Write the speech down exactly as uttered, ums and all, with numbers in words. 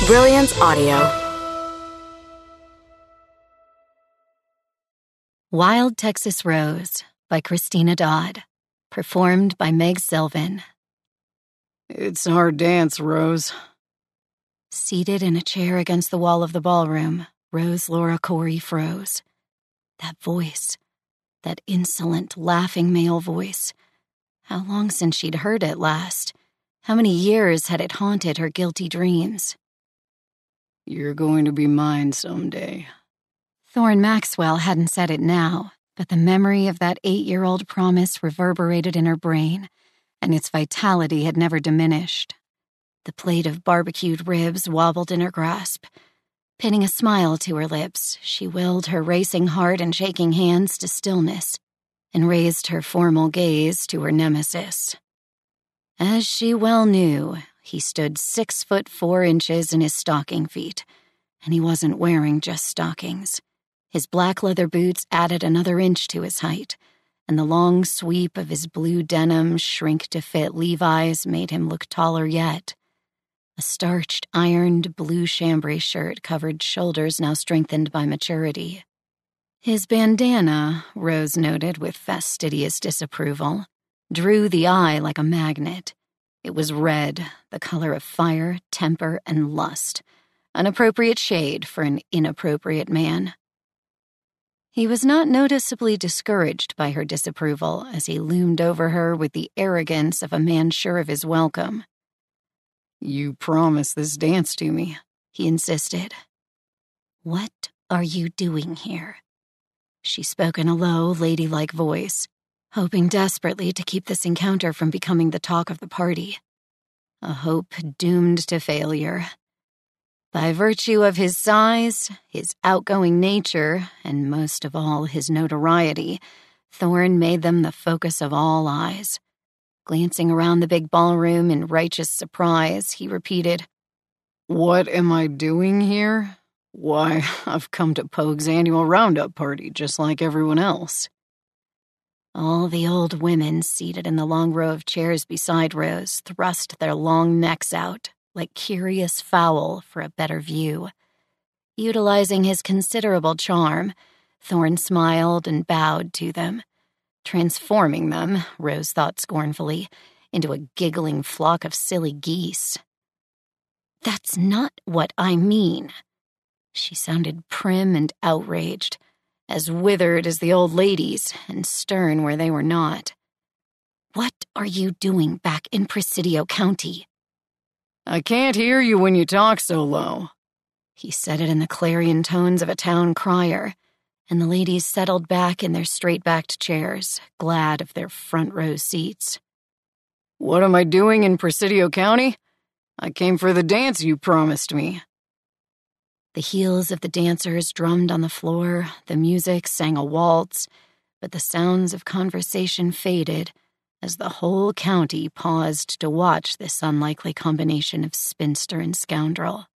Brilliance Audio. Wild Texas Rose by Christina Dodd. Performed by Meg Sylvan. It's our dance, Rose. Seated in a chair against the wall of the ballroom, Rose Laura Corey froze. That voice, that insolent, laughing male voice. How long since she'd heard it last? How many years had it haunted her guilty dreams? You're going to be mine someday. Thorne Maxwell hadn't said it now, but the memory of that eight-year-old promise reverberated in her brain, and its vitality had never diminished. The plate of barbecued ribs wobbled in her grasp. Pinning a smile to her lips, she willed her racing heart and shaking hands to stillness, and raised her formal gaze to her nemesis. As she well knew, he stood six foot four inches in his stocking feet, and he wasn't wearing just stockings. His black leather boots added another inch to his height, and the long sweep of his blue denim shrink-to-fit Levi's made him look taller yet. A starched, ironed blue chambray shirt covered shoulders now strengthened by maturity. His bandana, Rose noted with fastidious disapproval, drew the eye like a magnet. It was red, the color of fire, temper, and lust, an appropriate shade for an inappropriate man. He was not noticeably discouraged by her disapproval as he loomed over her with the arrogance of a man sure of his welcome. You promised this dance to me, he insisted. What are you doing here? She spoke in a low, ladylike voice, hoping desperately to keep this encounter from becoming the talk of the party. A hope doomed to failure. By virtue of his size, his outgoing nature, and most of all his notoriety, Thorne made them the focus of all eyes. Glancing around the big ballroom in righteous surprise, he repeated, What am I doing here? Why, I've come to Pogue's annual roundup party just like everyone else. All the old women seated in the long row of chairs beside Rose thrust their long necks out, like curious fowl for a better view. Utilizing his considerable charm, Thorne smiled and bowed to them, transforming them, Rose thought scornfully, into a giggling flock of silly geese. That's not what I mean. She sounded prim and outraged, as withered as the old ladies and stern where they were not. What are you doing back in Presidio County? I can't hear you when you talk so low. He said it in the clarion tones of a town crier, and the ladies settled back in their straight-backed chairs, glad of their front-row seats. What am I doing in Presidio County? I came for the dance you promised me. The heels of the dancers drummed on the floor, the music sang a waltz, but the sounds of conversation faded as the whole county paused to watch this unlikely combination of spinster and scoundrel.